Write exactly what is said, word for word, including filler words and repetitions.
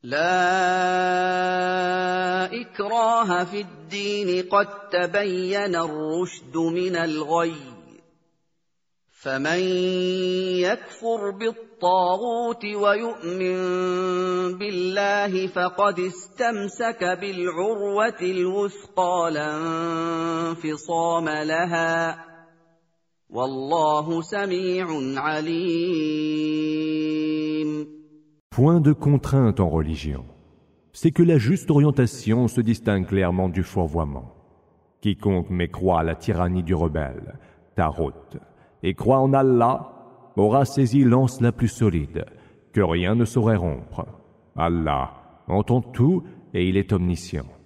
لا إكراه في الدين قد تبين الرشد من الغي فمن يكفر بالطاغوت ويؤمن بالله فقد استمسك بالعروة الوثقى لا انفصام لها والله سميع عليم. Point de contrainte en religion. C'est que la juste orientation se distingue clairement du fourvoiement. Quiconque mécroit à la tyrannie du rebelle, Tarot, et croit en Allah, aura saisi l'anse la plus solide, que rien ne saurait rompre. Allah entend tout et il est omniscient.